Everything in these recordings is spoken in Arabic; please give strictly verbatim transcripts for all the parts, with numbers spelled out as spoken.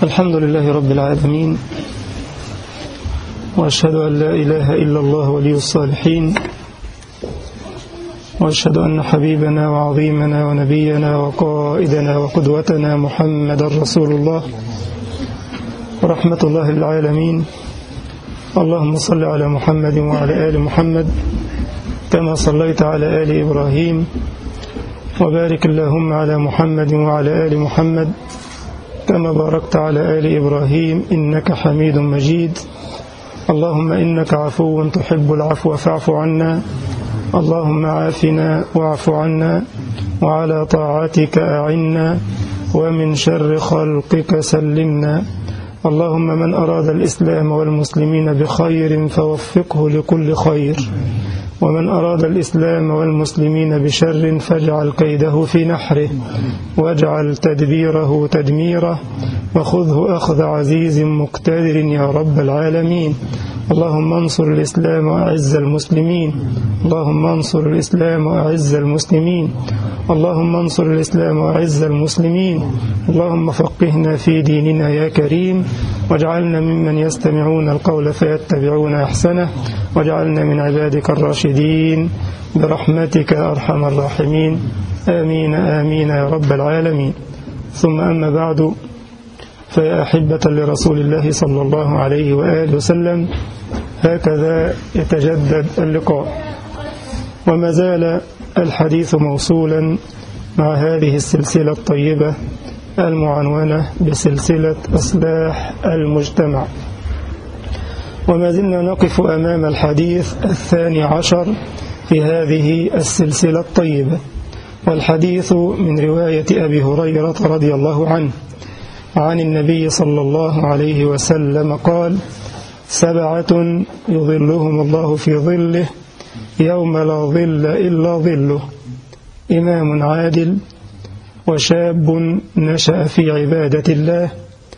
الحمد لله رب العالمين، وأشهد أن لا إله إلا الله ولي الصالحين، وأشهد أن حبيبنا وعظيمنا ونبينا وقائدنا وقدوتنا محمد رسول الله ورحمة الله للعالمين. اللهم صل على محمد وعلى آل محمد كما صليت على آل إبراهيم، وبارك اللهم على محمد وعلى آل محمد كما باركت على آل إبراهيم إنك حميد مجيد. اللهم إنك عفو تحب العفو فاعف عنا، اللهم عافنا واعف عنا، وعلى طاعتك أعنا، ومن شر خلقك سلمنا. اللهم من أراد الإسلام والمسلمين بخير فوفقه لكل خير، ومن أراد الإسلام والمسلمين بشر فاجعل كيده في نحره، واجعل تدبيره تدميره، وخذه أخذ عزيز مقتدر يا رب العالمين. اللهم انصر الإسلام وأعز المسلمين، اللهم انصر الإسلام وأعز المسلمين، اللهم انصر الإسلام وأعز المسلمين. اللهم فقهنا في ديننا يا كريم، واجعلنا ممن يستمعون القول فيتبعون أحسنه، واجعلنا من عبادك الراشدين برحمتك أرحم الراحمين. آمين آمين يا رب العالمين. ثم أما بعد، فيا أحبة لرسول الله صلى الله عليه وآله وسلم، هكذا يتجدد اللقاء، وما زال الحديث موصولا مع هذه السلسلة الطيبة المعنونة بسلسلة إصلاح المجتمع، وما زلنا نقف أمام الحديث الثاني عشر في هذه السلسلة الطيبة، والحديث من رواية أبي هريرة رضي الله عنه عن النبي صلى الله عليه وسلم قال: سبعة يظلهم الله في ظله يوم لا ظل إلا ظله: إمام عادل، وشاب نشأ في عبادة الله،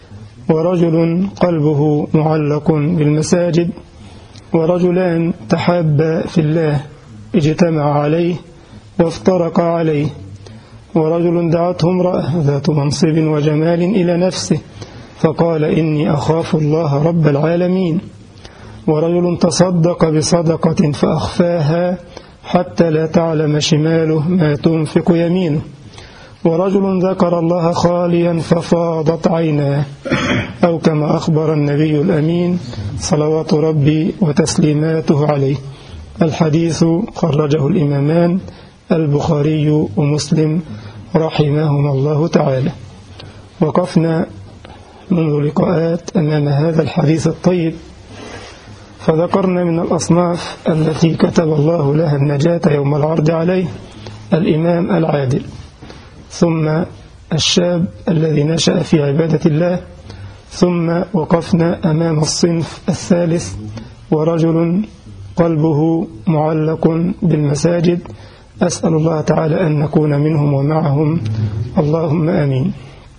ورجل قلبه معلق بالمساجد، ورجلان تحابا في الله اجتمع عليه وافترقا عليه، ورجل دعته امرأة ذات منصب وجمال إلى نفسه فقال: إني أخاف الله رب العالمين، ورجل تصدق بصدقة فأخفاها حتى لا تعلم شماله ما تنفق يمينه، ورجل ذكر الله خاليا ففاضت عيناه، أو كما أخبر النبي الأمين صلوات ربي وتسليماته عليه. الحديث خرجه الإمامان البخاري ومسلم رحمهما الله تعالى. وقفنا منذ لقاءات أمام هذا الحديث الطيب، فذكرنا من الأصناف التي كتب الله لها النجاة يوم العرض عليه الإمام العادل، ثم الشاب الذي نشأ في عبادة الله، ثم وقفنا أمام الصنف الثالث: ورجل قلبه معلق بالمساجد. أسأل الله تعالى أن نكون منهم ومعهم، اللهم آمين.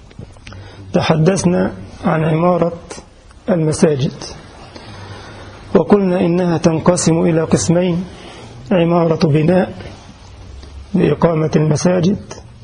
تحدثنا عن عمارة المساجد، وقلنا إنها تنقسم إلى قسمين: عمارة بناء بإقامة المساجد،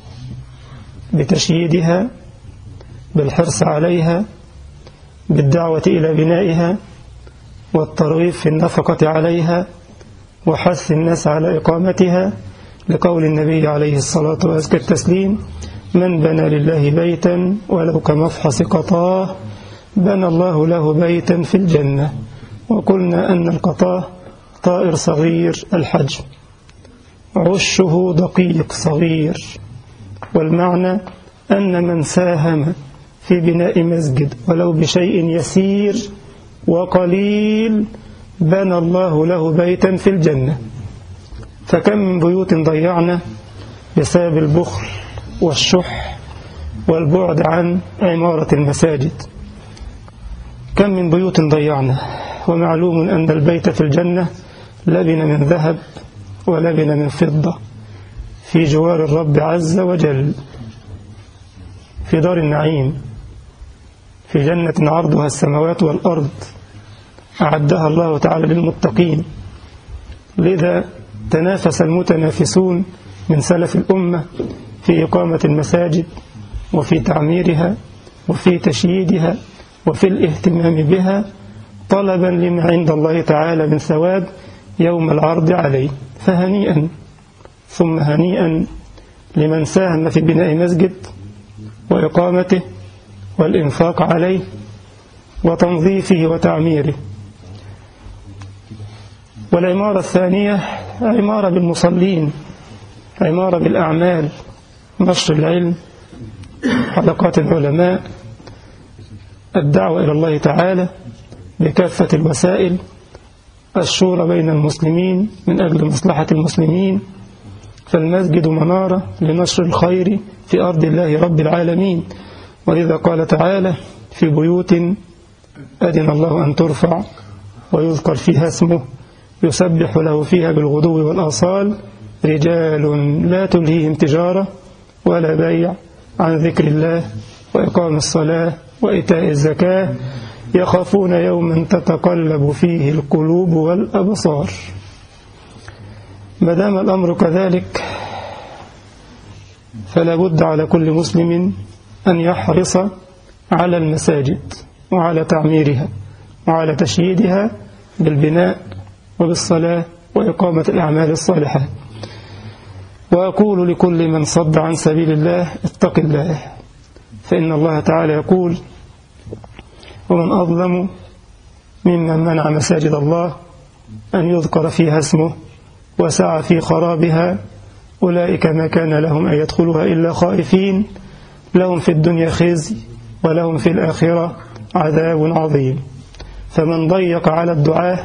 بتشييدها، بالحرص عليها، بالدعوة إلى بنائها، والترغيب في النفقة عليها، وحث الناس على إقامتها، لقول النبي عليه الصلاة وأزكى التسليم: من بنى لله بيتا ولو كمفحص قطاه بنى الله له بيتا في الجنة. وقلنا أن القطاه طائر صغير الحجم، عشه دقيق صغير، والمعنى أن من ساهم في بناء مسجد ولو بشيء يسير وقليل بنى الله له بيتا في الجنة. فكم من بيوت ضيعنا بسبب البخل والشح والبعد عن عمارة المساجد. كم من بيوت ضيعنا، ومعلوم أن البيت في الجنة لبن من ذهب ولبن من فضة في جوار الرب عز وجل، في دار النعيم، في جنة عرضها السماوات والأرض، أعدها الله تعالى للمتقين. لذا تنافس المتنافسون من سلف الأمة في إقامة المساجد وفي تعميرها وفي تشييدها وفي الاهتمام بها طلبا لما عند الله تعالى من ثواب يوم العرض عليه. فهنيئا ثم هنيئا لمن ساهم في بناء مسجد وإقامته والإنفاق عليه وتنظيفه وتعميره. والعمارة الثانية عمارة بالمصلين، عمارة بالأعمال، نشر العلم، حلقات العلماء، الدعوة إلى الله تعالى بكافة الوسائل، الشورى بين المسلمين من أجل مصلحة المسلمين. فالمسجد منارة لنشر الخير في أرض الله رب العالمين. ولذا قال تعالى في بيوت أذن الله أن ترفع ويذكر فيها اسمه يسبح له فيها بالغدو والآصال رجال لا تلهيهم تجارة ولا بيع عن ذكر الله وإقام الصلاة وإيتاء الزكاة يخافون يوما تتقلب فيه القلوب والأبصار. ما دام الأمر كذلك فلا بد على كل مسلم أن يحرص على المساجد وعلى تعميرها وعلى تشييدها بالبناء وبالصلاة وإقامة الأعمال الصالحة. وأقول لكل من صد عن سبيل الله اتق الله، فإن الله تعالى يقول ومن أظلم ممن منع مساجد الله أن يذكر فيها اسمه وسعى في خرابها أولئك ما كان لهم أن يدخلوها إلا خائفين لهم في الدنيا خزي ولهم في الآخرة عذاب عظيم. فمن ضيق على الدعاة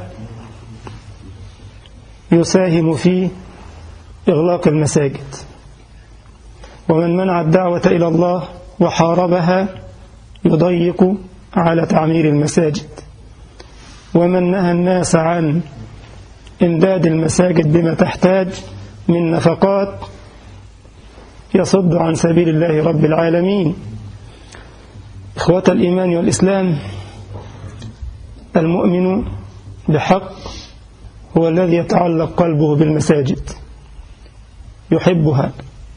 يساهم في إغلاق المساجد، ومن منع الدعوة إلى الله وحاربها يضيق على تعمير المساجد، ومن نهى الناس عن إمداد المساجد بما تحتاج من نفقات يصد عن سبيل الله رب العالمين. إخوة الإيمان والإسلام، المؤمن بحق هو الذي يتعلق قلبه بالمساجد، يحبها،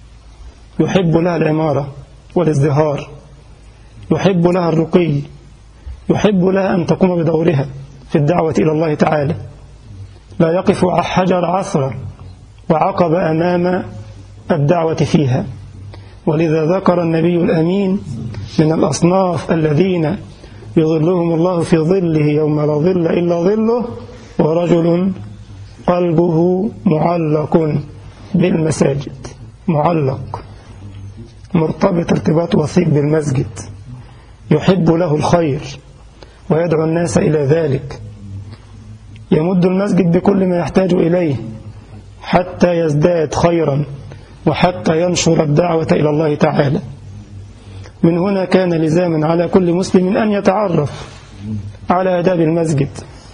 يحب لها العمارة والازدهار، يحب لها الرقي، يحب لها أن تقوم بدورها في الدعوة إلى الله تعالى، لا يقف حجر عثرة وعقب أمام الدعوة فيها. ولذا ذكر النبي الأمين من الأصناف الذين يظلهم الله في ظله يوم لا ظل إلا ظله ورجل قلبه معلق بالمساجد، معلق مرتبط ارتباط وثيق بالمسجد، يحب له الخير ويدعو الناس إلى ذلك، يمد المسجد بكل ما يحتاج إليه حتى يزداد خيرا وحتى ينشر الدعوة إلى الله تعالى. من هنا كان لزاما على كل مسلم أن يتعرف على آداب المسجد.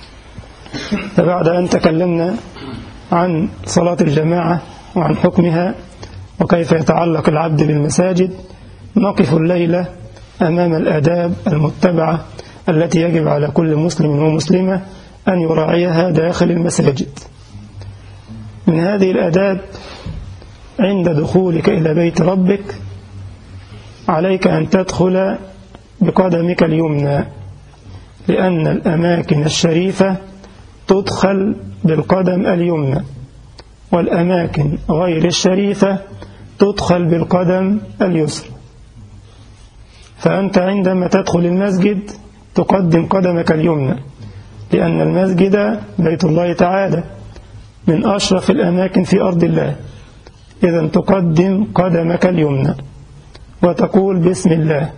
فبعد أن تكلمنا عن صلاة الجماعة وعن حكمها وكيف يتعلق العبد بالمساجد، نقف الليلة أمام الآداب المتبعة التي يجب على كل مسلم ومسلمة أن يراعيها داخل المساجد. من هذه الآداب عند دخولك إلى بيت ربك عليك أن تدخل بقدمك اليمنى، لأن الأماكن الشريفة تدخل بالقدم اليمنى، والأماكن غير الشريفة تدخل بالقدم اليسرى. فأنت عندما تدخل المسجد تقدم قدمك اليمنى، لأن المسجد بيت الله تعالى من أشرف الأماكن في أرض الله. إذا تقدم قدمك اليمنى وتقول بسم الله،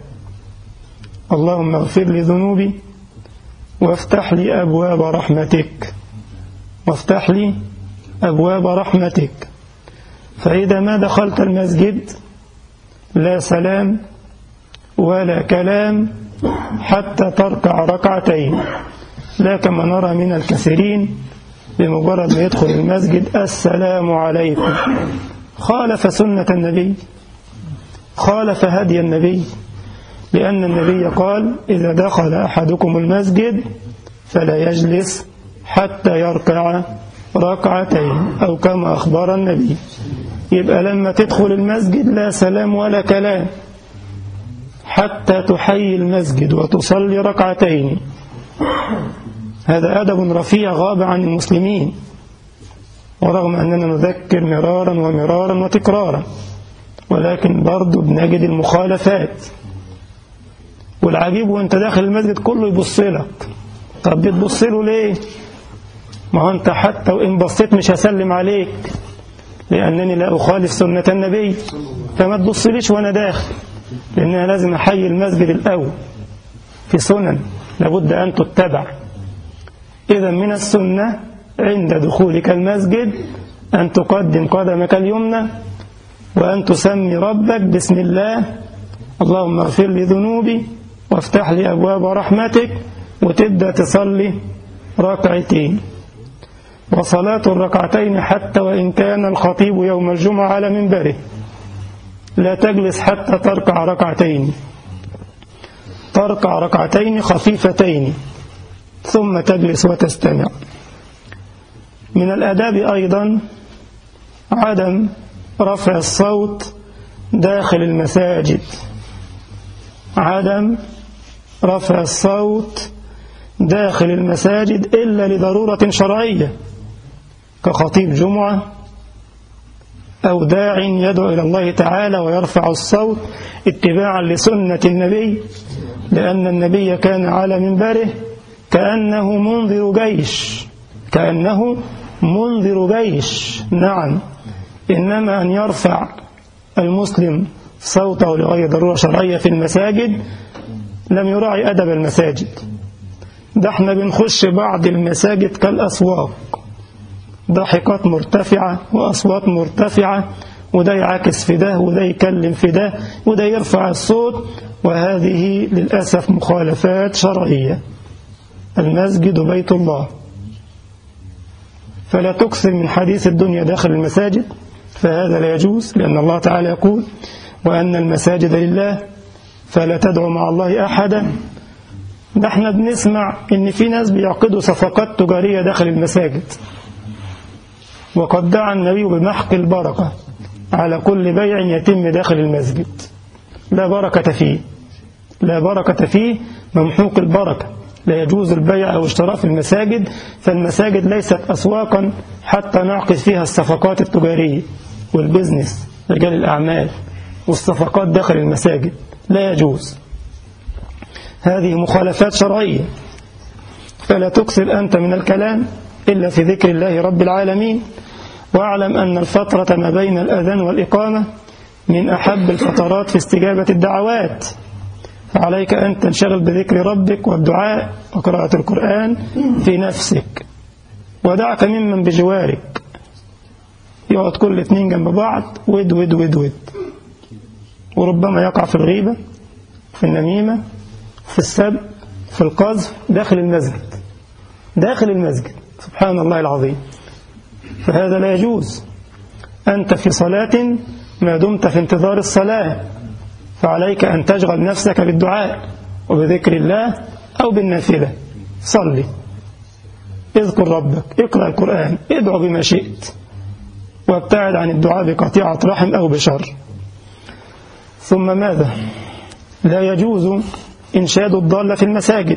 اللهم اغفر لي ذنوبي وافتح لي أبواب رحمتك، وافتح لي أبواب رحمتك. فإذا ما دخلت المسجد لا سلام ولا كلام حتى تركع ركعتين، لا كما نرى من الكثيرين بمجرد ما يدخل المسجد السلام عليكم. خالف سنة النبي، خالف هدي النبي، لأن النبي قال إذا دخل أحدكم المسجد فلا يجلس حتى يركع ركعتين، أو كما أخبر النبي. يبقى لما تدخل المسجد لا سلام ولا كلام حتى تحيي المسجد وتصلي ركعتين. هذا أدب رفيع غاب عن المسلمين، ورغم أننا نذكر مرارا ومرارا وتكرارا، ولكن برضو بنجد المخالفات. والعجيب وانت داخل المسجد كله يبص لك. طب بتبص له ليه؟ ما هو انت حتى وإن بصيت مش هسلم عليك، لأنني لا أخالف سنة النبي، فما تبصليش وأنا داخل، لأنها لازم أحيي المسجد الأول. في سنن لابد أن تتبع. إذا من السنة عند دخولك المسجد أن تقدم قدمك اليمنى وأن تسمي ربك بسم الله، اللهم اغفر لي ذنوبي وافتح لي أبواب رحمتك، وتبدأ تصلي ركعتين. وصلاة الركعتين حتى وإن كان الخطيب يوم الجمعة على منبره لا تجلس حتى تركع ركعتين، تركع ركعتين خفيفتين ثم تجلس وتستمع. من الآداب أيضا عدم رفع الصوت داخل المساجد، عدم رفع الصوت داخل المساجد إلا لضرورة شرعية كخطيب جمعة أو داع يدعو إلى الله تعالى ويرفع الصوت اتباعا لسنة النبي، لأن النبي كان على منبره كأنه منذر جيش، كأنه منذر جيش. نعم، إنما أن يرفع المسلم صوته لغير ضرورة شرعية في المساجد لم يراعي أدب المساجد. ده احنا بنخش بعض المساجد كالأسواق، ضحكات مرتفعة وأصوات مرتفعة، وده يعاكس في ده وده يكلم في ده وده يرفع الصوت، وهذه للأسف مخالفات شرعية. المسجد بيت الله، فلا تكثر من حديث الدنيا داخل المساجد، فهذا لا يجوز، لأن الله تعالى يقول وأن المساجد لله فلا تدعو مع الله أحدا. نحن بنسمع إن في ناس بيعقدوا صفقات تجارية داخل المساجد، وقد دعا النبي بمحق البركة على كل بيع يتم داخل المسجد. لا بركة فيه، لا بركة فيه، ممحوق البركة. لا يجوز البيع أو اشتراء في المساجد، فالمساجد ليست أسواقا حتى نعقد فيها الصفقات التجارية والبزنس، رجال الأعمال والصفقات داخل المساجد لا يجوز. هذه مخالفات شرعية. فلا تكثر أنت من الكلام إلا في ذكر الله رب العالمين. واعلم أن الفترة ما بين الأذان والإقامة من أحب الفترات في استجابة الدعوات، فعليك أن تنشغل بذكر ربك والدعاء وقراءة القرآن في نفسك، ودعك ممن بجوارك يقعد كل اثنين جنب بعض ود ود ود ود، وربما يقع في الغيبة، في النميمة، في السب، في القذف داخل المسجد، داخل المسجد. سبحان الله العظيم. فهذا لا يجوز. أنت في صلاة ما دمت في انتظار الصلاة، فعليك أن تشغل نفسك بالدعاء وبذكر الله أو بالنافلة. صلي، اذكر ربك، اقرأ القرآن، ادعو بما شئت، وابتعد عن الدعاء بقطيعة رحم أو بشر. ثم ماذا؟ لا يجوز إنشاد الضالة في المساجد،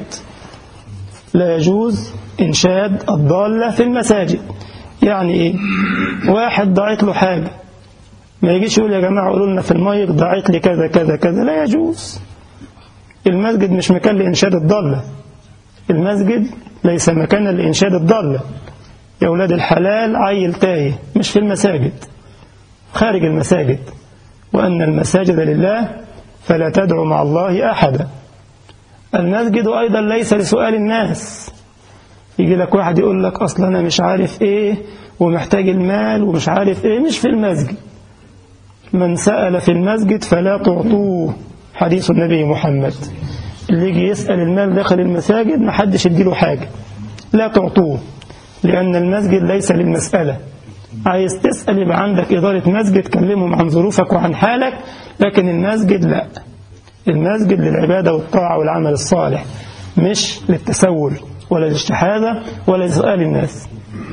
لا يجوز إنشاد الضالة في المساجد. يعني إيه؟ واحد ضاعت له حاجة، ما يجيش يقول يا جماعة قولوا لنا في المايك ضاعت لي كذا كذا كذا، لا يجوز. المسجد مش مكان لإنشاد الضالة، المسجد ليس مكانا لإنشاد الضالة. يا أولاد الحلال عيل تايه، مش في المساجد، خارج المساجد. وأن المساجد لله فلا تدعو مع الله أحدا. المسجد أيضا ليس لسؤال الناس. يجي لك واحد يقول لك أصلا أنا مش عارف إيه ومحتاج المال ومش عارف إيه، مش في المسجد. من سأل في المسجد فلا تعطوه، حديث النبي محمد. اللي يجي يسأل المال داخل المساجد ما حدش يديله حاجة، لا تعطوه، لأن المسجد ليس للمسألة. عايز تسأل يبقى عندك إدارة مسجد، كلمهم عن ظروفك وعن حالك، لكن المسجد لا، المسجد للعبادة والطاعة والعمل الصالح، مش للتسول ولا للاجتحادة ولا لسؤال الناس.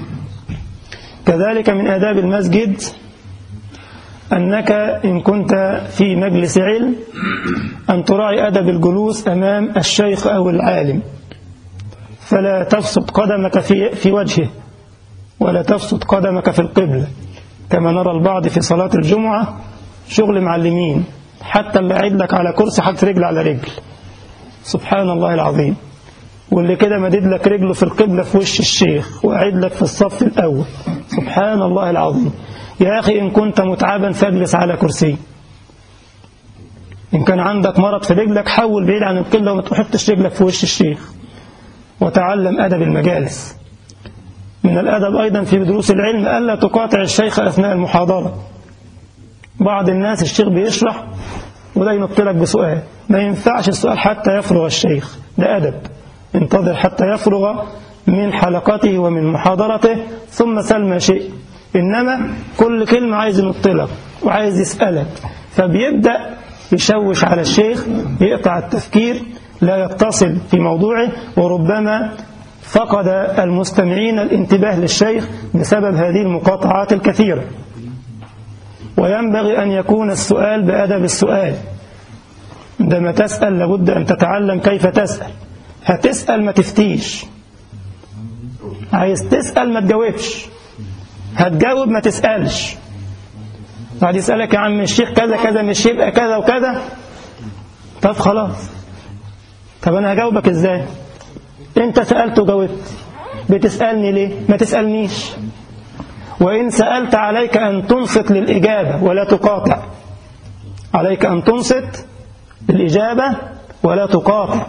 كذلك من آداب المسجد أنك إن كنت في مجلس علم أن تراعي أدب الجلوس أمام الشيخ أو العالم، فلا تبسط قدمك في في وجهه ولا تبسط قدمك في القبلة، كما نرى البعض في صلاة الجمعة شغل معلمين، حتى اللي قاعد لك على كرسي حط رجل على رجل، سبحان الله العظيم. واللي كده مدد لك رجله في القبلة في وش الشيخ وقاعد لك في الصف الأول، سبحان الله العظيم. يا أخي إن كنت متعبا فاجلس على كرسي، إن كان عندك مرض في رجلك حول بعيد عن القبلة وما تحطش رجلك في وش الشيخ، وتعلم أدب المجالس. من الأدب أيضا في دروس العلم ألا تقاطع الشيخ أثناء المحاضرة. بعض الناس الشيخ بيشرح وده ينط لك بسؤال، ما ينفعش السؤال حتى يفرغ الشيخ، ده أدب. انتظر حتى يفرغ من حلقته ومن محاضرته ثم سل ما شئ. إنما كل كلمة عايز ينط لك وعايز يسألك، فبيبدأ يشوش على الشيخ، يقطع التفكير، لا يتصل في موضوعه، وربما فقد المستمعين الانتباه للشيخ بسبب هذه المقاطعات الكثيرة. وينبغي أن يكون السؤال بأدب السؤال. عندما تسأل لابد أن تتعلم كيف تسأل. هتسأل ما تفتيش، عايز تسأل ما تجاوبش، هتجاوب ما تسألش. بعد يسألك يا عم الشيخ كذا كذا مش يبقى كذا وكذا، طب خلاص، طب أنا هجاوبك إزاي؟ أنت سألت وجاوبت، بتسألني ليه؟ ما تسألنيش. وإن سألت عليك أن تنصت للإجابة ولا تقاطع، عليك أن تنصت للإجابة ولا تقاطع،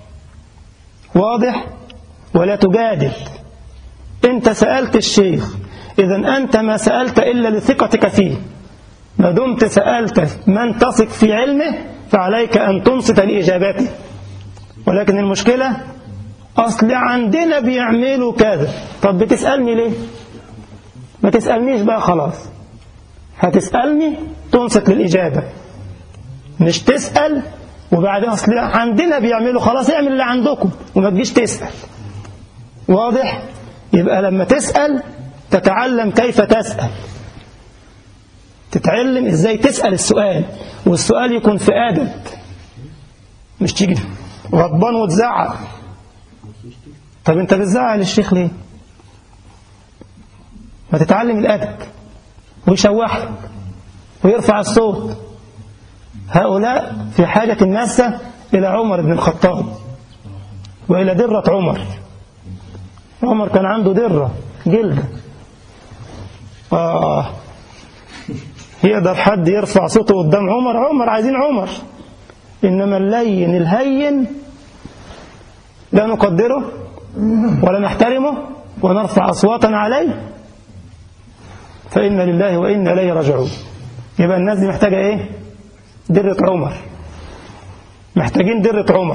واضح؟ ولا تجادل. أنت سألت الشيخ، إذن أنت ما سألت إلا لثقتك فيه. ما دمت سألت من تثق في علمه فعليك أن تنصت لإجابته. ولكن المشكلة أصل عندنا بيعملوا كذا، طب بتسألني ليه؟ ما تسألنيش بقى خلاص. هتسألني تنصت للإجابة، مش تسأل وبعدين أصل عندنا بيعملوا، خلاص اعمل اللي عندكم وما تجيش تسأل. واضح؟ يبقى لما تسأل تتعلم كيف تسأل، تتعلم ازاي تسأل السؤال، والسؤال يكون في أدب، مش تيجي غضبان وتزعق. طب انت بتزعق للشيخ ليه؟ ما تتعلم الأدب، ويشوحك ويرفع الصوت. هؤلاء في حاجة ماسة إلى عمر بن الخطاب وإلى درة عمر. عمر كان عنده درة جلدة، آه يقدر حد يرفع صوته قدام عمر؟ عمر عايزين عمر. إنما اللين الهين لا نقدره ولا نحترمه ونرفع أصواتنا عليه، فإن لله وإنا إليه راجعون. يبقى الناس دي محتاجة إيه؟ درة عمر، محتاجين درة عمر.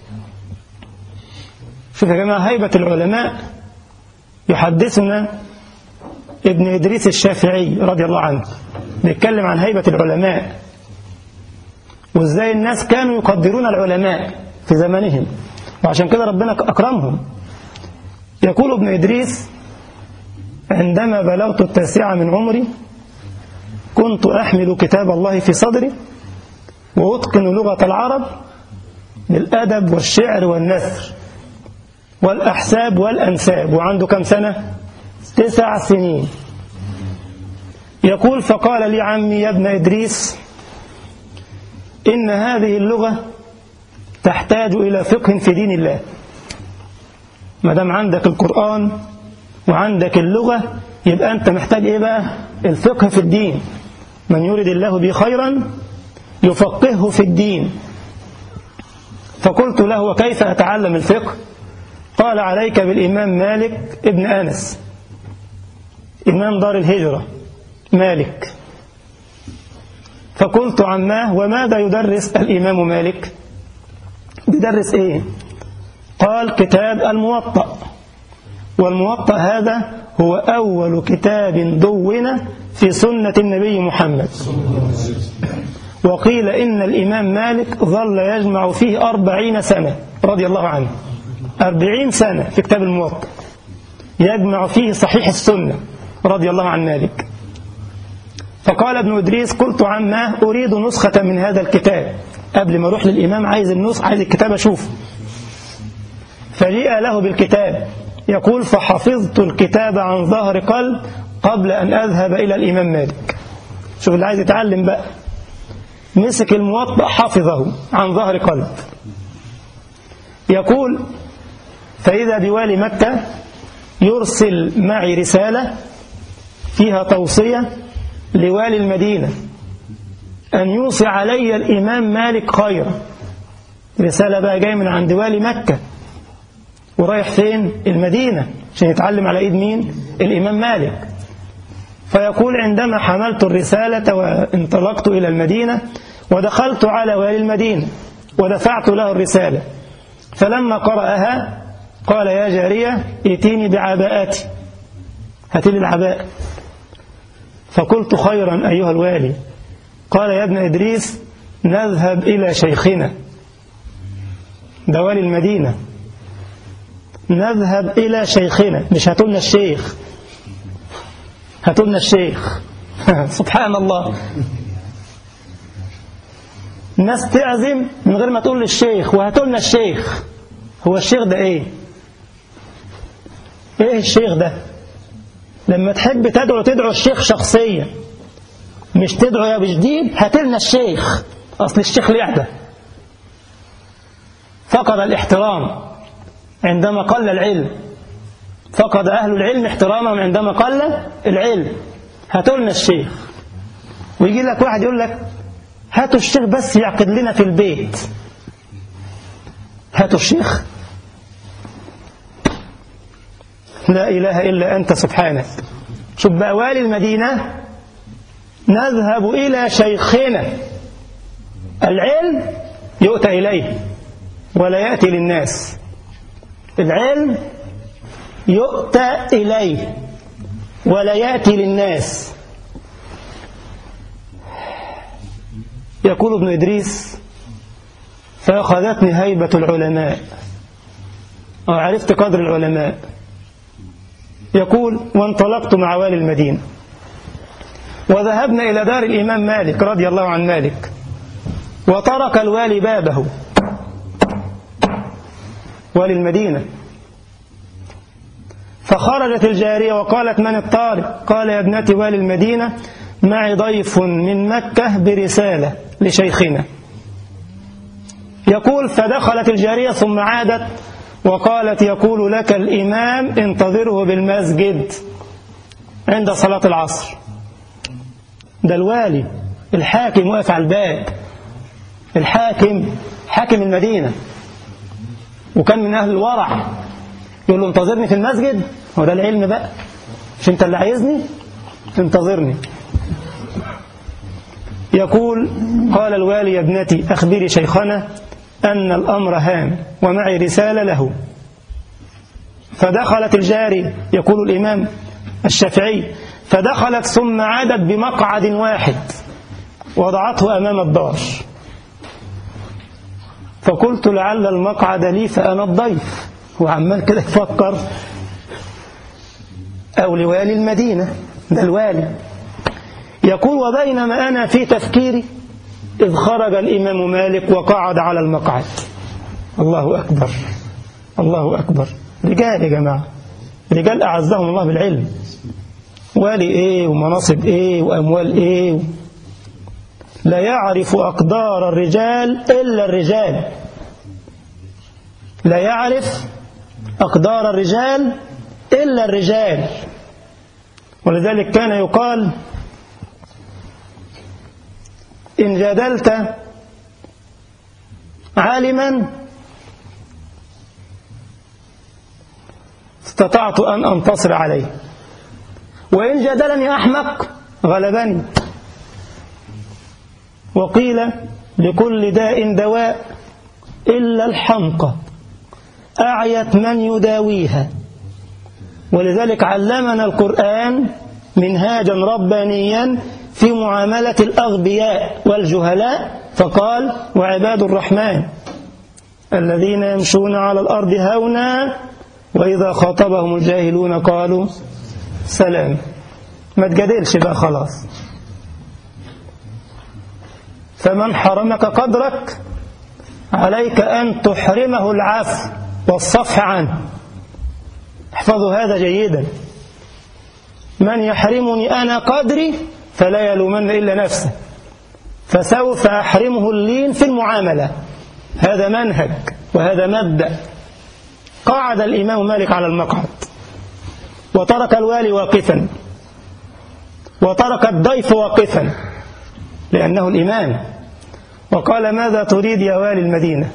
شوف يا جماعة هيبة العلماء. يحدثنا ابن إدريس الشافعي رضي الله عنه، بيتكلم عن هيبة العلماء وإزاي الناس كانوا يقدرون العلماء في زمانهم، وعشان كده ربنا أكرمهم. يقول ابن إدريس: عندما بلغت التاسعة من عمري كنت أحمل كتاب الله في صدري وأتقن لغة العرب بالأدب والشعر والنثر والأحساب والأنساب. وعنده كم سنة؟ تسع سنين. يقول: فقال لي عمي يا ابن إدريس إن هذه اللغة تحتاج إلى فقه في دين الله. ما دام عندك القرآن وعندك اللغة يبقى أنت محتاج إيه بقى؟ الفقه في الدين. من يريد الله به خيرا يفقهه في الدين. فقلت له: وكيف أتعلم الفقه؟ قال: عليك بالإمام مالك ابن أنس، إمام دار الهجرة مالك. فقلت: عماه وماذا يدرس الإمام مالك؟ بيدرس إيه؟ قال: كتاب الموطأ. والموطأ هذا هو أول كتاب دون في سنة النبي محمد. وقيل إن الإمام مالك ظل يجمع فيه أربعين سنة رضي الله عنه، أربعين سنة في كتاب الموطأ يجمع فيه صحيح السنة رضي الله عن مالك. فقال ابن إدريس: قلت عماه أريد نسخة من هذا الكتاب. قبل ما أروح للإمام عايز النص، عايز الكتاب أشوفه. فجيء له بالكتاب، يقول فحفظت الكتاب عن ظهر قلب قبل أن أذهب إلى الإمام مالك. شوف اللي عايز يتعلم بقى، مسك الموطأ حفظه عن ظهر قلب. يقول فإذا بوالي مكة يرسل معي رسالة فيها توصية لوالي المدينة أن يوصي علي الإمام مالك خيرا. رسالة بقى جاي من عند والي مكة ورايح فين؟ المدينة عشان يتعلم على إيد مين؟ الإمام مالك. فيقول عندما حملت الرسالة وانطلقت إلى المدينة ودخلت على والي المدينة ودفعت له الرسالة، فلما قرأها قال يا جارية ائتيني بعباءتي، هاتي لي العباء. فقلت خيرا أيها الوالي. قال يا ابن إدريس نذهب إلى شيخنا، ده والي المدينة، نذهب إلى شيخنا، مش هاتولنا الشيخ، هاتولنا الشيخ. سبحان الله، الناس تعزم من غير ما تقول للشيخ وهاتولنا الشيخ. هو الشيخ ده ايه؟ ايه الشيخ ده؟ لما تحب تدعو تدعو الشيخ شخصيا، مش تدعو يا بجديد هاتلنا الشيخ، أصل الشيخ لعبة. فقد الاحترام عندما قل العلم، فقد أهل العلم احترامهم عندما قل العلم. هاتولنا الشيخ. ويجي لك واحد يقول لك هاتوا الشيخ بس يعقد لنا في البيت. هاتوا الشيخ، لا إله إلا أنت سبحانك. شوف بقى والي المدينة نذهب إلى شيخنا، العلم يؤتى إليه ولا يأتي للناس، العلم يؤتى إليه ولا يأتي للناس. يقول ابن إدريس فأخذتني هيبة العلماء، وعرفت قدر العلماء. يقول وانطلقت مع والي المدينة وذهبنا إلى دار الإمام مالك رضي الله عن مالك، وطرق الوالي بابه، والي المدينة. فخرجت الجارية وقالت من الطارق؟ قال يا ابنتي والي المدينة معي ضيف من مكة برسالة لشيخنا. يقول فدخلت الجارية ثم عادت وقالت يقول لك الإمام انتظره بالمسجد عند صلاة العصر. ده الوالي الحاكم واقف على الباب، الحاكم حاكم المدينة وكان من أهل الورع، يقول له انتظرني في المسجد. هو ده العلم بقى، مش انت اللي عايزني، انتظرني. يقول قال الوالي يا ابنتي أخبري شيخنا أن الأمر هام ومعي رسالة له. فدخلت الجاري، يقول الإمام الشافعي فدخلت ثم عادت بمقعد واحد وضعته أمام الدار. فقلت لعل المقعد لي فأنا الضيف. هو عمال كده يفكر، أو لوالي المدينة، ده الوالي. يقول وبينما أنا في تفكيري إذ خرج الإمام مالك وقعد على المقعد. الله أكبر، الله أكبر. رجال يا جماعة، رجال أعزهم الله بالعلم. والي إيه ومناصب إيه وأموال إيه، لا يعرف أقدار الرجال إلا الرجال، لا يعرف أقدار الرجال إلا الرجال. ولذلك كان يقال إن جادلت عالما استطعت أن أنتصر عليه، وإن جادلني أحمق غلبني. وقيل لكل داء دواء إلا الحمقى أعيت من يداويها. ولذلك علمنا القرآن منهاجا ربانيا في معاملة الأغبياء والجهلاء، فقال وعباد الرحمن الذين يمشون على الأرض هونا وإذا خاطبهم الجاهلون قالوا سلام. ما تجادلش بقى خلاص. فمن حرمك قدرك عليك أن تحرمه العفو والصفح عنه. احفظوا هذا جيدا، من يحرمني أنا قدري فلا يلومن إلا نفسه، فسوف أحرمه اللين في المعاملة. هذا منهج وهذا مبدأ. قعد الإمام مالك على المقعد وترك الوالي واقفا وترك الضيف واقفا لأنه الإمام، وقال: ماذا تريد يا والي المدينة؟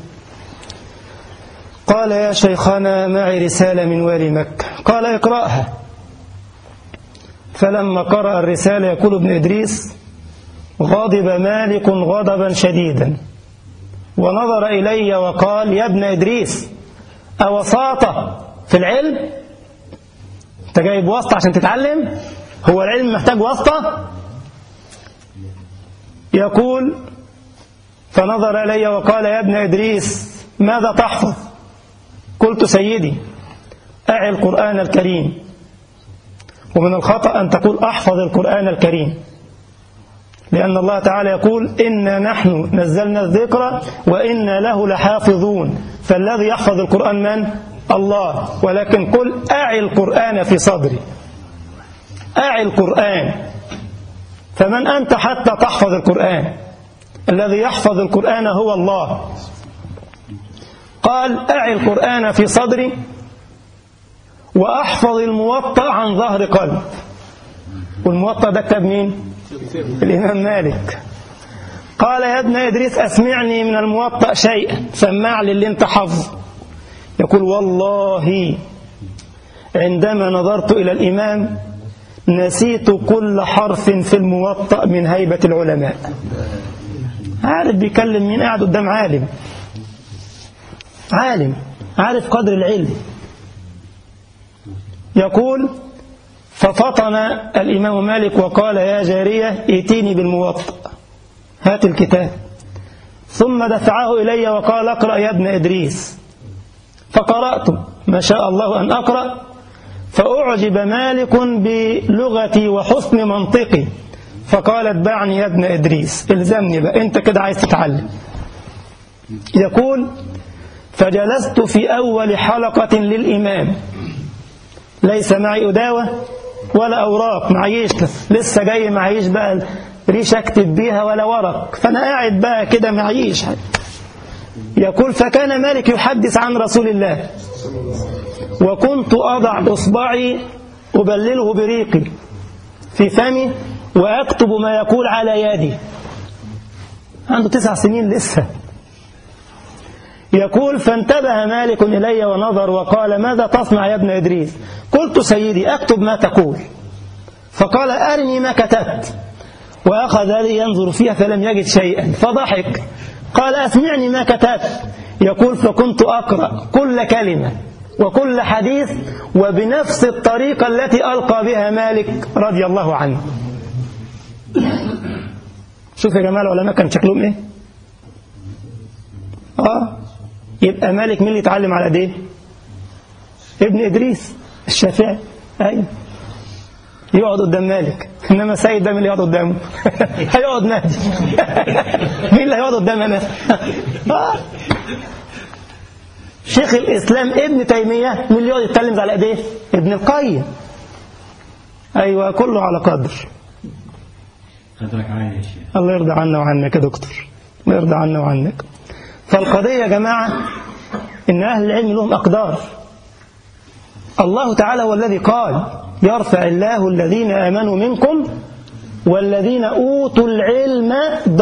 قال: يا شيخنا معي رسالة من والي مكة. قال: اقرأها. فلما قرأ الرسالة يقول ابن إدريس: غضب مالك غضبا شديدا ونظر إلي وقال: يا ابن إدريس أوساطة في العلم؟ أنت جايب واسطة عشان تتعلم؟ هو العلم محتاج واسطة؟ يقول: فنظر إلي وقال: يا ابن إدريس ماذا تحفظ؟ قلت: سيدي أعي القرآن الكريم. ومن الخطأ أن تقول أحفظ القرآن الكريم، لأن الله تعالى يقول: إنا نحن نزلنا الذكر وإنا له لحافظون. فالذي يحفظ القرآن من؟ الله. ولكن قل أعي القرآن في صدري، أعي القرآن. فمن أنت حتى تحفظ القرآن؟ الذي يحفظ القرآن هو الله. قال: أعي القرآن في صدري وأحفظ الموطأ عن ظهر قلب. والموطأ ده كتاب مين؟ الإمام مالك. قال: يا ابن إدريس أسمعني من الموطأ شيئا، سمع لي اللي انت حفظه. يقول: والله عندما نظرت إلى الإمام نسيت كل حرف في الموطأ من هيبة العلماء. عارف بيكلم مين؟ قاعد قدام عالم، عالم عارف قدر العلم. يقول: ففطن الإمام مالك وقال: يا جارية ائتيني بالموطأ، هات الكتاب. ثم دفعه إلي وقال: اقرأ يا ابن إدريس. فقرأت ما شاء الله أن أقرأ، فأعجب مالك بلغتي وحسن منطقي، فقال: اتبعني يا ابن إدريس، الزمني بقى، أنت كده عايز تتعلم. يقول: فجلست في أول حلقة للإمام، ليس معي أداوة ولا أوراق، معيش لسه جاي، معيش بقى ريش أكتب بيها ولا ورق، فأنا قاعد بقى كده معيش. يقول: فكان مالك يحدث عن رسول الله وكنت أضع إصبعي أبلله بريقي في فمي وأكتب ما يقول على يدي. عنده تسع سنين لسه. يقول: فانتبه مالك إلي ونظر وقال: ماذا تصنع يا ابن إدريس؟ قلت: سيدي أكتب ما تقول. فقال: أرني ما كتبت. وأخذ لي ينظر فيها فلم يجد شيئا فضحك. قال: أسمعني ما كتبت. يقول: فكنت أقرأ كل كلمة وكل حديث وبنفس الطريقة التي ألقى بها مالك رضي الله عنه. شوف يا جماعة العلماء كان شكلهم إيه؟ آه يبقى مالك مين اللي يتعلم على ايديه؟ ابن إدريس الشافعي. أيوة يقعد قدام مالك، إنما سيد ده مين اللي يقعد قدامه؟ هيقعد نادي. مين اللي هيقعد قدامنا؟ آه. شيخ الإسلام ابن تيمية مين اللي يقعد يتكلم على ايديه؟ ابن القيم. أيوة كله على قدر. الله يرضى عنا وعنك يا دكتور، الله يرضى عنا وعنك. فالقضية يا جماعة إن أهل العلم لهم أقدار. الله تعالى هو الذي قال: يرفع الله الذين آمنوا منكم والذين أوتوا العلم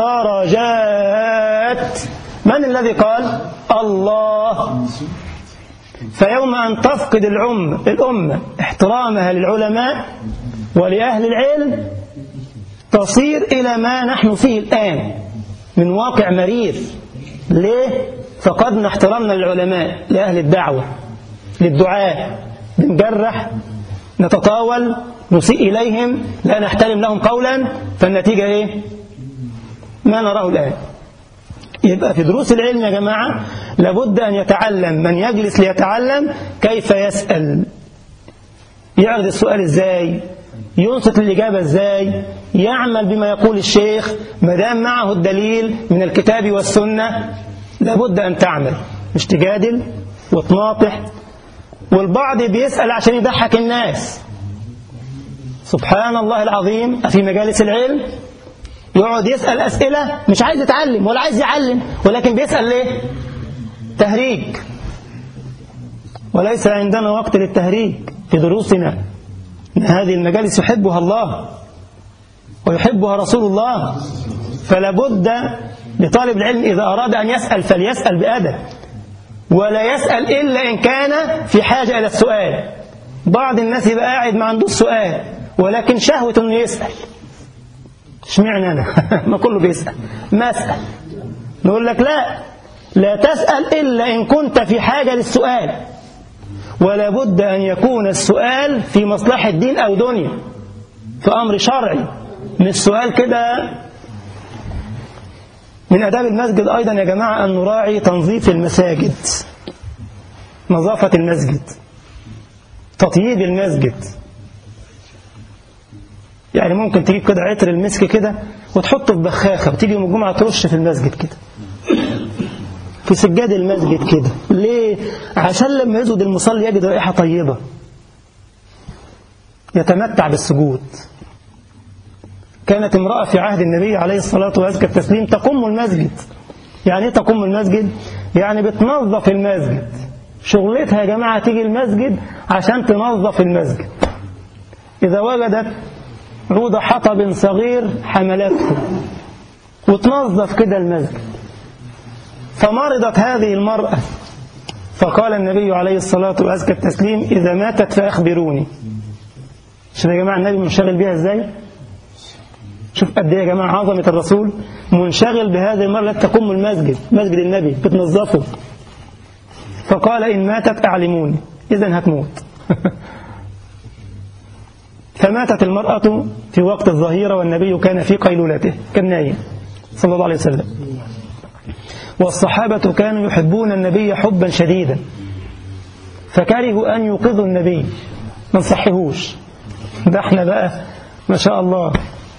درجات. من الذي قال؟ الله. فيوم أن تفقد الأمة الأمة احترامها للعلماء ولأهل العلم تصير إلى ما نحن فيه الآن من واقع مرير. ليه؟ فقدنا احترامنا للعلماء، لأهل الدعوة، للدعاء، بنجرح، نتطاول، نسيء إليهم، لا نحترم لهم قولا، فالنتيجة إيه؟ ما نراه الآن. يبقى في دروس العلم يا جماعة لابد أن يتعلم من يجلس ليتعلم كيف يسأل، يعرض السؤال إزاي، ينصت للإجابة إزاي؟ يعمل بما يقول الشيخ، ما دام معه الدليل من الكتاب والسنة لابد أن تعمل، مش تجادل وتناطح. والبعض بيسأل عشان يضحك الناس. سبحان الله العظيم، في مجالس العلم يقعد يسأل أسئلة مش عايز يتعلم ولا عايز يعلم، ولكن بيسأل ليه؟ تهريج. وليس عندنا وقت للتهريج في دروسنا. هذه المجالس يحبها الله ويحبها رسول الله، فلا بد لطالب العلم إذا أراد أن يسأل فليسأل بأدب، ولا يسأل إلا إن كان في حاجة إلى السؤال. بعض الناس يبقى قاعد ما عندوش سؤال ولكن شهوة إنه يسأل. اشمعنى أنا؟ ما كله بيسأل، ما أسأل. نقول لك لا، لا تسأل إلا إن كنت في حاجة للسؤال، ولا بد أن يكون السؤال في مصلحة دين أو دنيا، في أمر شرعي، مش سؤال كده. من آداب المسجد أيضا يا جماعة أن نراعي تنظيف المساجد، نظافة المسجد، تطييب المسجد. يعني ممكن تجيب كده عطر المسك كده وتحطه في بخاخة وتيجي يوم الجمعة ترش في المسجد كده، في سجاد المسجد كده. ليه؟ عشان لما يسجد المصلي يجد رائحة طيبة، يتمتع بالسجود. كانت امرأة في عهد النبي عليه الصلاة والتسليم تقوم المسجد. يعني ايه تقوم المسجد؟ يعني بتنظف المسجد. شغلتها يا جماعة تيجي المسجد عشان تنظف المسجد. إذا وجدت عود حطب صغير حملته وتنظف كده المسجد. فمرضت هذه المرأة، فقال النبي عليه الصلاة والتسليم إذا ماتت فأخبروني. شوف يا جماعة النبي منشغل بها إزاي؟ شوف قد ايه يا جماعة عظمة الرسول، منشغل بهذه المرأة التي تقوم المسجد، مسجد النبي، بتنظفه. فقال إن ماتت أعلموني، إذن هتموت. فماتت المرأة في وقت الظهيرة والنبي كان في قيلولته، كان نايم صلى الله عليه وسلم. والصحابة كانوا يحبون النبي حبا شديدا، فكرهوا أن يوقظوا النبي، ما نصحيهوش. ده احنا بقى ما شاء الله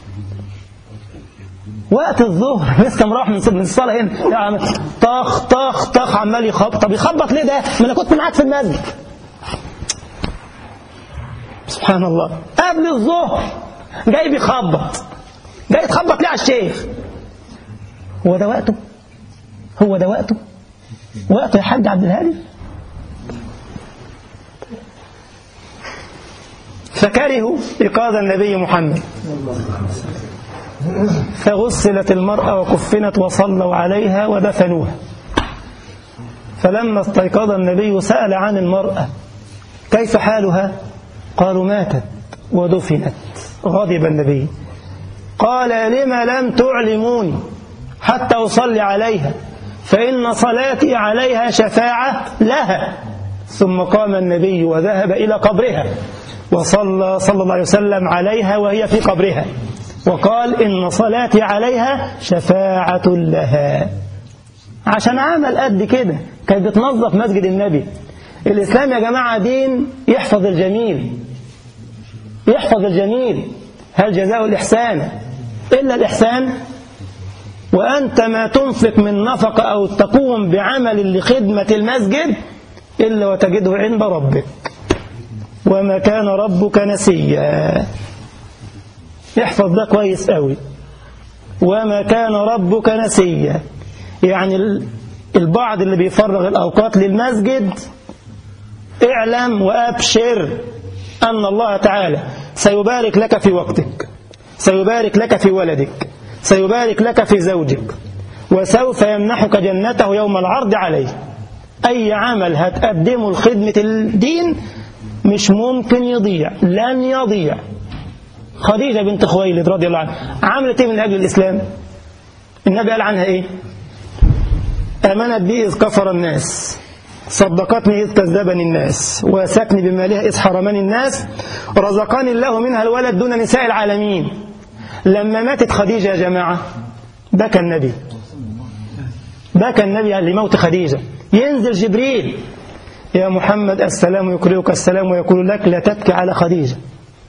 وقت الظهر لسه مروح من الصلاة هنا، يعني طخ طخ طخ عمال يخبط. طب يخبط ليه ده؟ ما انا كنت معاك في المسجد. سبحان الله، قبل الظهر جاي بيخبط، جاي تخبط ليه على الشيخ؟ هو ده وقته؟ هو ده وقته؟ وقته يا حاج عبد الهادي؟ فكرهوا إيقاظ النبي محمد، فغسلت المرأة وكفنت وصلوا عليها ودفنوها. فلما استيقظ النبي سأل عن المرأة كيف حالها؟ قالوا ماتت ودفنت. غضب النبي، قال لما لم تعلموني حتى أصلي عليها، فإن صلاتي عليها شفاعة لها. ثم قام النبي وذهب إلى قبرها وصلى صلى الله عليه وسلم عليها وهي في قبرها، وقال إن صلاتي عليها شفاعة لها. عشان عمل قد كده، كانت بتنظف مسجد النبي. الإسلام يا جماعة دين يحفظ الجميل، يحفظ الجميل. هل جزاء الإحسان إلا الإحسان؟ وأنت ما تنفق من نفقة أو تقوم بعمل لخدمة المسجد إلا وتجده عند ربك، وما كان ربك نسيا. احفظ ده كويس قوي، وما كان ربك نسيا. يعني البعض اللي بيفرغ الأوقات للمسجد اعلم وأبشر أن الله تعالى سيبارك لك في وقتك، سيبارك لك في ولدك، سيبارك لك في زوجك، وسوف يمنحك جنته يوم العرض عليه. أي عمل هتقدمه لخدمة الدين مش ممكن يضيع، لن يضيع. خديجة بنت خويلد رضي الله عنها عملت ايه من أجل الإسلام؟ النبي قال عنها ايه؟ آمنت بي إذ كفر الناس، صدقتني إذ كذبني الناس، واسكني بمالها إذ حرمني الناس، رزقني الله منها الولد دون نساء العالمين. لما ماتت خديجة يا جماعة بكى النبي، بكى النبي لموت خديجة. ينزل جبريل يا محمد السلام يقرئك السلام ويقول لك لا تبكي على خديجة،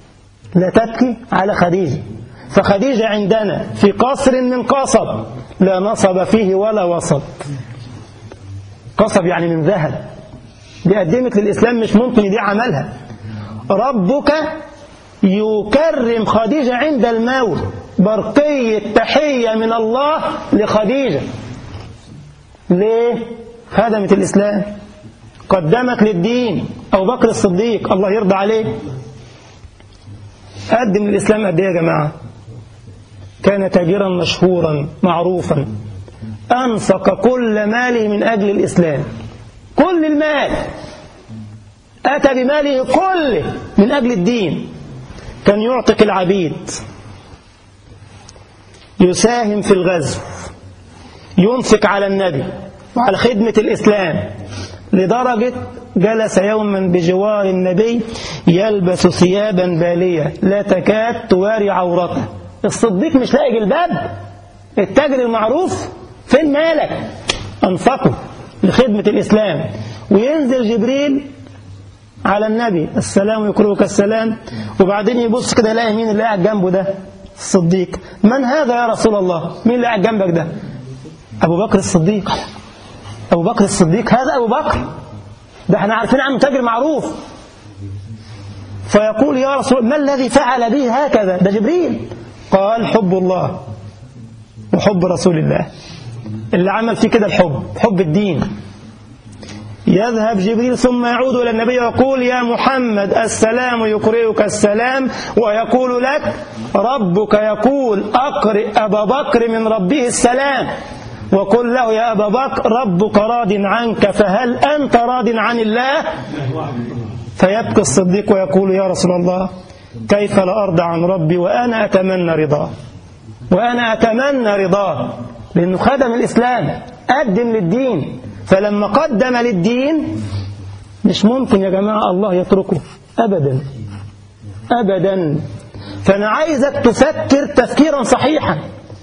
لا تبكي على خديجة. فخديجة عندنا في قصر من قصب لا نصب فيه ولا وسط. قصب يعني من ذهب، دي قدمت للإسلام، مش ممكن يضيع عملها. ربك يكرم خديجة عند الموت، برقية تحية من الله لخديجة. ليه؟ خدمت الإسلام، قدمت للدين. أبو بكر الصديق الله يرضى عليه قدم للإسلام قد ايه يا جماعة؟ كان تاجرا مشهورا معروفا، أنفق كل ماله من أجل الإسلام، كل المال أتى بماله كله من أجل الدين. كان يعتق العبيد، يساهم في الغزو، ينفق على النبي وعلى خدمة الإسلام، لدرجة جلس يوما بجوار النبي يلبس ثيابا بالية لا تكاد تواري عورته. الصديق مش لاقي جلباب، التاجر المعروف فين مالك؟ أنفقه لخدمة الإسلام. وينزل جبريل على النبي السلام يقرئك السلام، وبعدين يبص كده يلاقي مين اللي قاعد جنبه ده؟ الصديق. من هذا يا رسول الله؟ مين اللي قاعد جنبك ده؟ أبو بكر الصديق. أبو بكر الصديق، هذا أبو بكر ده احنا عارفين عنه تاجر معروف. فيقول يا رسول ما الذي فعل به هكذا؟ ده جبريل. قال حب الله وحب رسول الله، اللي عمل فيه كده الحب، حب الدين. يذهب جبريل ثم يعود إلى النبي ويقول يا محمد السلام يقرئك السلام، ويقول لك ربك يقول أقرئ أبا بكر من ربه السلام، وقل له يا أبا بكر ربك راض عنك فهل أنت راض عن الله؟ فيبكي الصديق ويقول يا رسول الله كيف لا أرضى عن ربي وأنا أتمنى رضاه، وأنا أتمنى رضاه، لأنه خدم الإسلام، قدم للدين. فلما قدم للدين مش ممكن يا جماعة الله يتركه أبدا أبدا. فأنا عايزك تفكر تفكيرا صحيحا.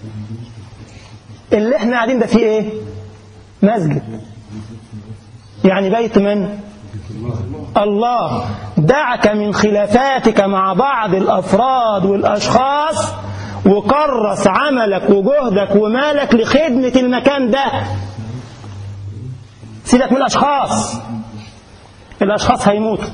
اللي احنا قاعدين ده فيه ايه؟ مسجد، يعني بيت من؟ الله. دعك من خلافاتك مع بعض الأفراد والأشخاص، وكرس عملك وجهدك ومالك لخدمة المكان ده. سيبك من الأشخاص، الأشخاص هيموتوا،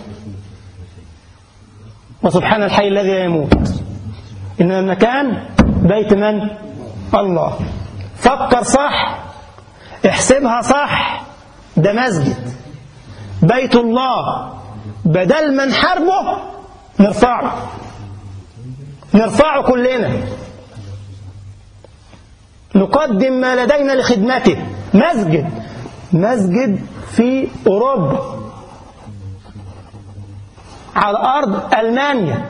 وسبحان الحي الذي لا يموت. إنما المكان بيت من؟ الله. فكر صح، احسبها صح. ده مسجد بيت الله، بدل ما نحاربه نرفعه، نرفعه كلنا، نقدم ما لدينا لخدمته. مسجد مسجد في أوروبا على أرض ألمانيا،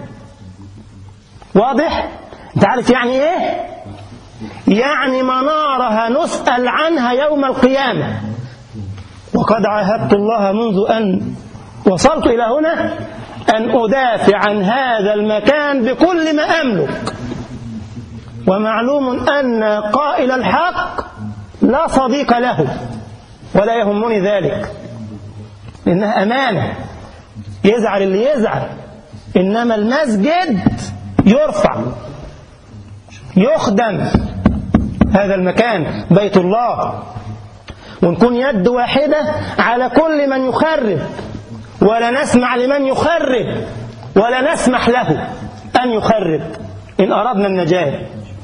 واضح؟ أنت عارف يعني إيه؟ يعني منارها نسأل عنها يوم القيامة. وقد عاهدت الله منذ أن وصلت إلى هنا أن أدافع عن هذا المكان بكل ما أملك. ومعلوم أن قائل الحق لا صديق له، ولا يهمني ذلك، إنها أمانة، يزعل اللي يزعل. إنما المسجد يرفع، يخدم، هذا المكان بيت الله، ونكون يد واحدة على كل من يخرب، ولا نسمع لمن يخرب، ولا نسمح له أن يخرب إن أردنا النجاة.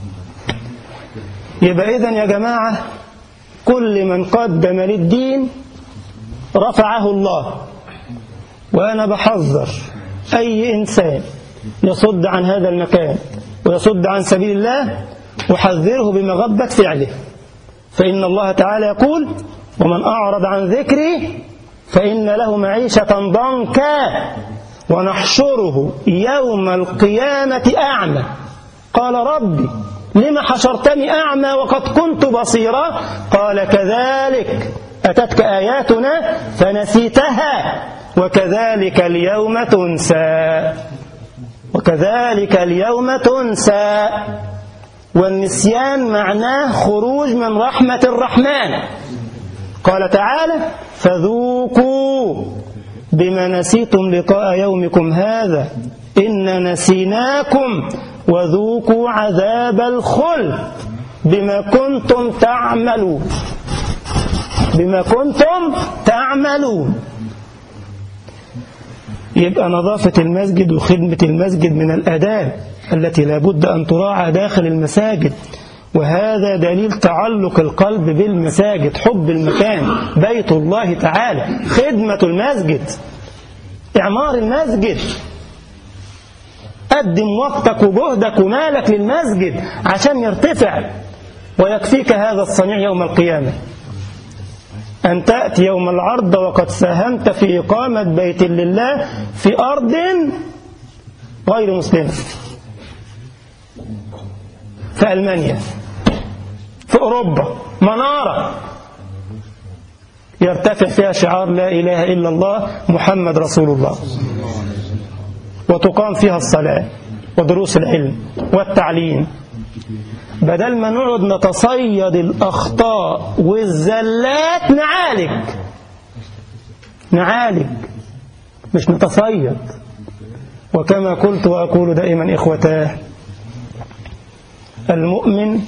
يبقى إذن يا جماعة كل من قدم للدين رفعه الله. وأنا بحذر أي إنسان يصد عن هذا المكان ويصد عن سبيل الله، وحذره بمغبة فعله. فإن الله تعالى يقول ومن أعرض عن ذكري فإن له معيشة ضنكا ونحشره يوم القيامة أعمى. قال ربي لما حشرتني أعمى وقد كنت بصيرا؟ قال كذلك أتتك آياتنا فنسيتها وكذلك اليوم تنسى، وكذلك اليوم تنسى. والنسيان معناه خروج من رحمة الرحمن. قال تعالى فذوقوا بما نسيتم لقاء يومكم هذا إن نسيناكم وذوقوا عذاب الخلد بما كنتم تعملون بما كنتم تعملون. يبقى نظافة المسجد وخدمة المسجد من الآداب التي لا بد أن تراعى داخل المساجد، وهذا دليل تعلق القلب بالمساجد، حب المكان بيت الله تعالى، خدمة المسجد، إعمار المسجد، قدم وقتك وجهدك ومالك للمسجد عشان يرتفع، ويكفيك هذا الصنيع يوم القيامة أن تأتي يوم العرض وقد ساهمت في إقامة بيت لله في أرض غير مسلمة، في ألمانيا، في أوروبا، منارة يرتفع فيها شعار لا إله إلا الله محمد رسول الله، وتقام فيها الصلاة ودروس العلم والتعليم، بدل ما نقعد نتصيد الأخطاء والزلات نعالج نعالج مش نتصيد. وكما قلت وأقول دائما إخوتاه، المؤمن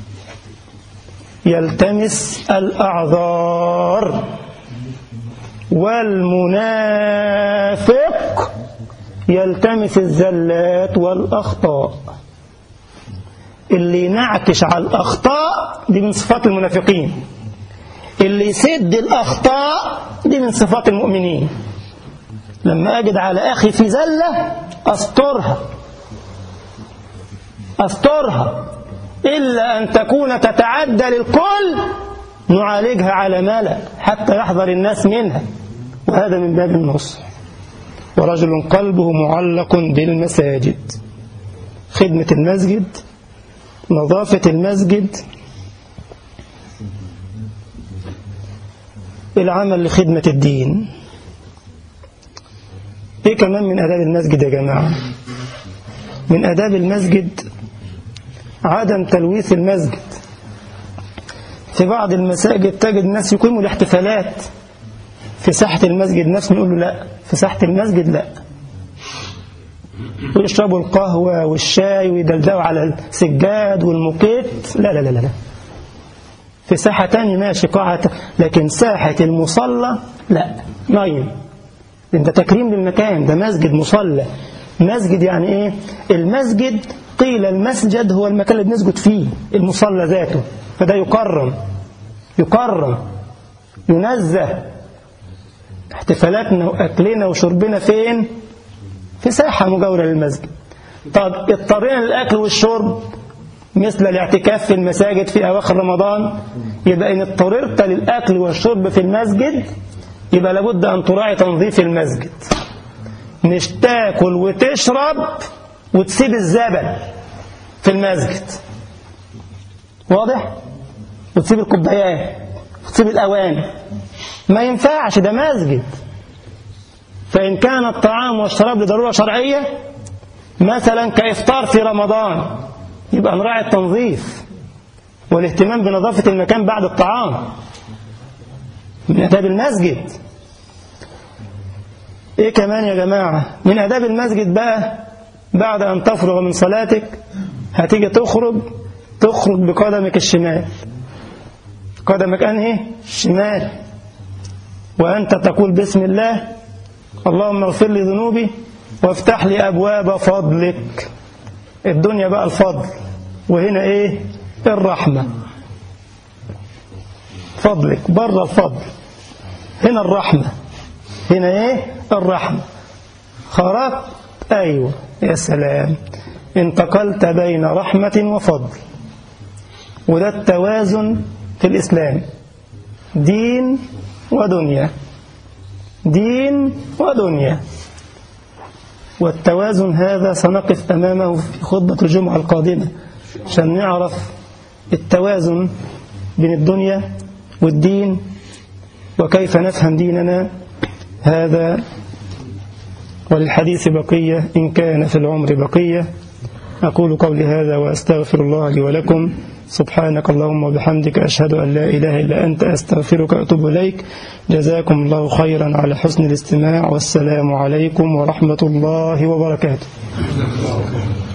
يلتمس الأعذار، والمنافق يلتمس الزلات والأخطاء. اللي ينعكش على الأخطاء دي من صفات المنافقين، اللي يسد الأخطاء دي من صفات المؤمنين. لما أجد على أخي في زلة أسترها أسترها إلا أن تكون تتعدى للكل نعالجها على ملأ حتى يحذر الناس منها، وهذا من باب النصح. ورجل قلبه معلق بالمساجد، خدمة المسجد، نظافة المسجد، العمل لخدمة الدين. ايه كمان من آداب المسجد يا جماعة؟ من آداب المسجد عدم تلويث المسجد. في بعض المساجد تجد الناس يقيموا الاحتفالات في ساحة المسجد نفسه، نقول له لا، في ساحة المسجد لا، ويشربوا القهوة والشاي ويدلدقوا على السجاد والموكيت، لا لا لا لا. في ساحة تانية ماشي، قاعة، لكن ساحة المصلى لا، نايم. ده تكريم للمكان، ده مسجد مصلى. مسجد يعني ايه؟ المسجد قيل المسجد هو المكان اللي بنسجد فيه، المصلى ذاته، فده يكرم يكرم ينزه. احتفالاتنا وأكلنا وشربنا فين؟ في ساحة مجاورة للمسجد. طب اضطرينا للأكل والشرب مثل الاعتكاف في المساجد في أواخر رمضان، يبقى إن اضطررت للأكل والشرب في المسجد يبقى لابد أن تراعي تنظيف المسجد. مش تاكل وتشرب وتسيب الزبل في المسجد، واضح؟ وتسيب الكوبايات وتسيب الأواني، ما ينفعش، ده مسجد. فإن كان الطعام والشراب لضرورة شرعية مثلا كإفطار في رمضان يبقى نراعي التنظيف والاهتمام بنظافة المكان بعد الطعام، من آداب المسجد. إيه كمان يا جماعة من آداب المسجد بقى؟ بعد أن تفرغ من صلاتك هتيجي تخرج تخرج بقدمك الشمال. قدمك أنهي؟ الشمال. وأنت تقول بسم الله اللهم اغفر لي ذنوبي وافتح لي أبواب فضلك. الدنيا بقى الفضل، وهنا إيه؟ الرحمة. فضلك بره الفضل، هنا الرحمة، هنا إيه؟ الرحمة. خرجت، أيوة، يا سلام، انتقلت بين رحمة وفضل. وده التوازن في الإسلام، دين ودنيا، دين ودنيا. والتوازن هذا سنقف أمامه في خطبة الجمعة القادمة عشان نعرف التوازن بين الدنيا والدين وكيف نفهم ديننا. هذا وللحديث بقية إن كان في العمر بقية. أقول قولي هذا وأستغفر الله لي ولكم. سبحانك اللهم وبحمدك، أشهد أن لا إله إلا أنت، أستغفرك وأتوب إليك. جزاكم الله خيرا على حسن الاستماع، والسلام عليكم ورحمة الله وبركاته.